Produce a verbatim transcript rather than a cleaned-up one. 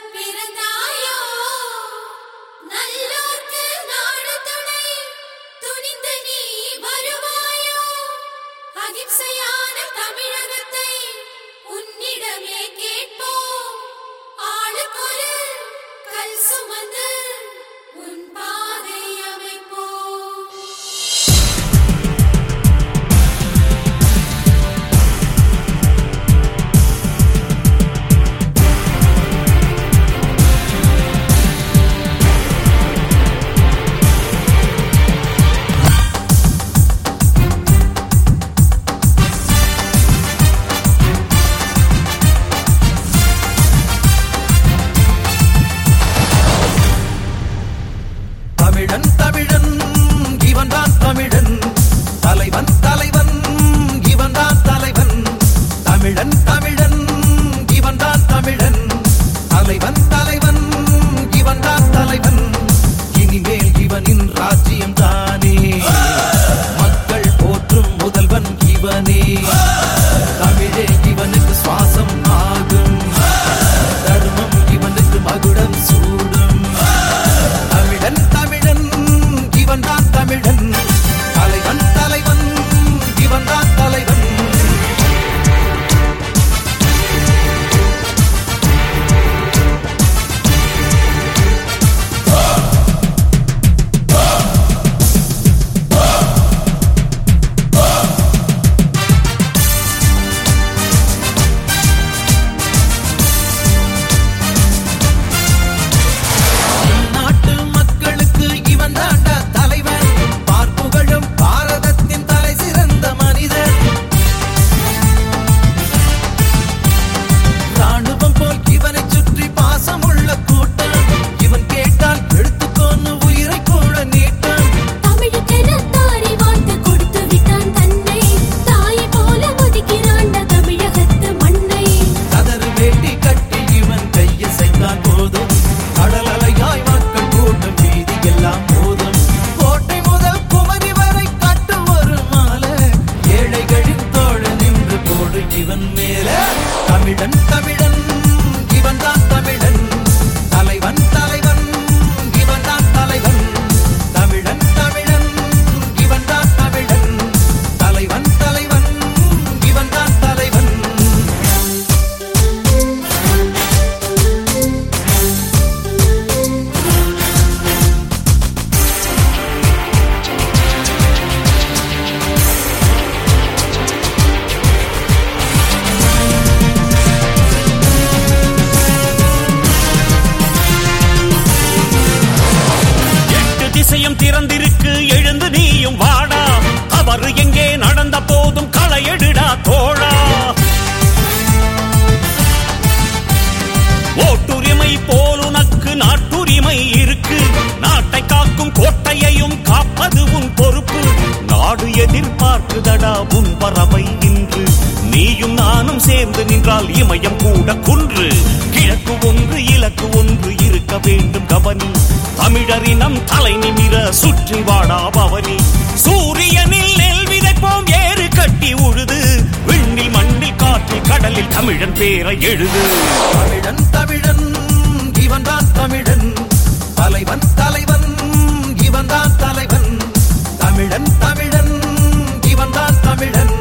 பிறந்தாயோ நல்லோர்க்கு நாடு துணை துணிந்து நீ வருவாயோ அகிம்சையான தமிழகத்தை உன்னிடமே கேட்போம் ஆளுக்கொரு கல் சுமந்து உன் பாதை அமைப்போம். தமிழன் தமிழன் இவன்தான் தமிழன் தலைவன் தலைவன் இவன்தான் தலைவன் தமிழன் தமிழன் இவன்தான் தமிழன் தலைவன் தலைவன் இவன்தான் தலைவன் இனிமேல் இவனின் ராஜ்யம் தானே மக்கள் போற்றும் முதல்வன் இவனே தமிழே இவனுக்கு சுவாசம் ஆகும் தர்மம் இவனுக்கு மகுடம் சூடும் தமிழன் தமிழன் இவன்தான் தமிழன் தலைவன் தலைவன் இவன்தான் தலைவன். நாட்டு மக்களுக்கு இவன் தாண்டா தலைவன் பார்ப்புகழும் பாரதத்தின் தலை சிறந்த மனிதன் ராணுவம் போல் இவனை சுற்றி பாசமுள்ள கூட்டம் இவன் கேட்டால் எடுத்துக்கொண்டு உயிரை கூட நீட்டம் தமிழுக்கென தாரை வார்த்து கொடுத்து விட்டான் தன்னை தாயை போல ஒதுக்கிறாண்ட தமிழகத்து மண்ணை கதறு வேட்டி கட்டி இவன் கையை செய்தான் போதும் கடல் அலையாய் மக்கள் கூட்டம் வீதி எல்லாம் போதும் கோட்டை முதல் குமரி வரை கட்டும் ஒரு மாலை ஏழைகளின் தோழ நின்று போடு இவன் மேல தமிழன் தமிழன் இவன்தான் தமிழன் தலைவன் தலைவன் இவன்தான் தலைவன் தமிழன் தமிழன் இவன்தான் தமிழன் தலைவன் தலைவன் இவன்தான் தலைவன். எட்டு திசையும் திறந்திருக்கு எழுந்து நீயும் வாடா அவர் எங்கே நடந்த போதும் களையெடுடா தோழா ஓட்டுரிமை போல் உனக்கு நாட்டுரிமை இருக்கு நாட்டை காக்கும் கோட்டையையும் காப்பது உன் பொறுப்பு நாடு எதிர்பார்க்குதடா உன் பறவை இன்று நீயும் நானும் சேர்ந்து நின்றால் இமயம் கூட குன்று கிழக்கு ஒன்று இலக்கு ஒன்று இருக்க வேண்டும் கவனி தமிழரினம் தலை நிமிர சுற்றி வாடா பவனி சூரியனில் நெல் விதைப்போம் ஏறு கட்டி உழுது விண்ணில் மண்ணில் காற்றில் கடலில் தமிழன் பேரை எழுது தமிழன் தமிழன் இவன்தான் தமிழன் தலைவன் தலைவன் இவன்தான் தலைவன் தமிழன் தமிழன் இவன்தான் தமிழன்